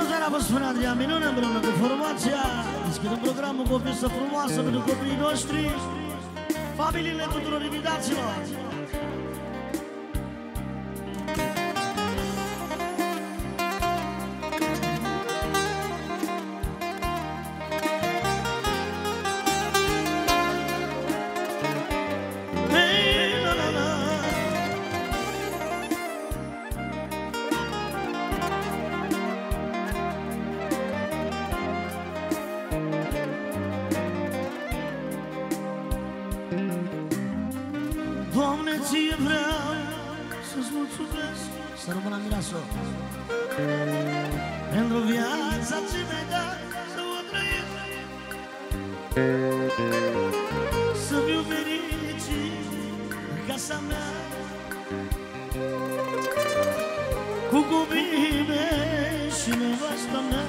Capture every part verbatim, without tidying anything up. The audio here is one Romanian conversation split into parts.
seara vă spune Adrian Minune împreună cu formația. Deschidem programul cu o piesă frumoasă pentru copiii noștri, familiile tuturor invitaților. Doamne, ție vreau să-ți mulțumesc, să rămână mireasă, pentru viața ce mi-ai dat să o trăiesc, să fiu fericit în casa mea, cu copiii mei și nevasta mea.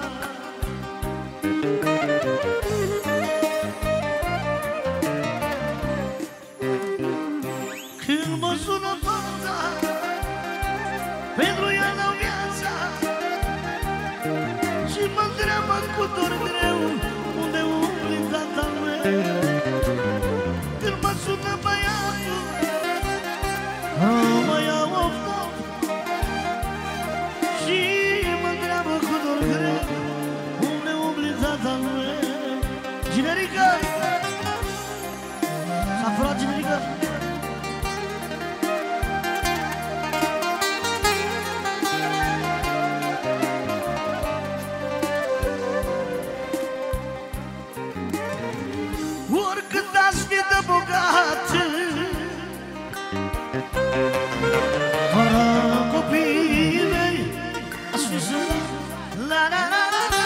Când mă sună fata, pentru ea dau viața și mă întreabă cu dor greu, unde umbli tatăl meu. Când mă sună băiatul, mă iau of-of și mă întreabă cu dor greu, unde umbli tatăl meu. Generică! S-a furat generică! Oricât aș fi de bogat, fără copiii mei aș fi sărat. La la la la la.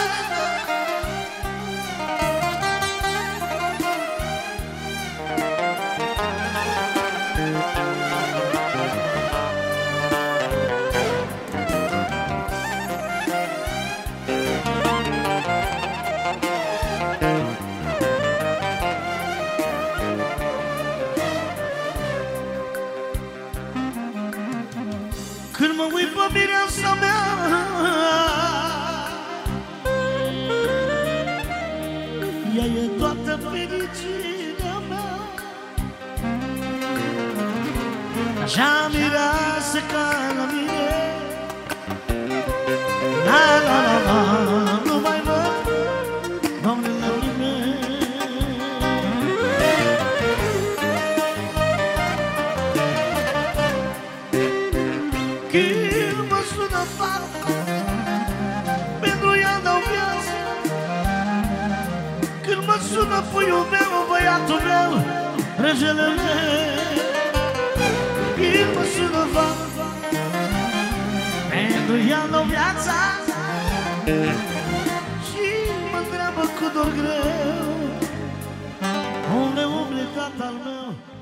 Când mă uit pe mireasa mea, ea e toată fericirea mea. Așa mireasă ca la mine, la la la la, nu mai văd, Doamne, lacrime. Când mă sună fata, pentru ea dau viață. Când mă sună puiul meu, băiatul meu, regele meu. Când mă sună fata, pentru ea dau viața și mă întreabă cu dor greu, unde umbli tatăl meu.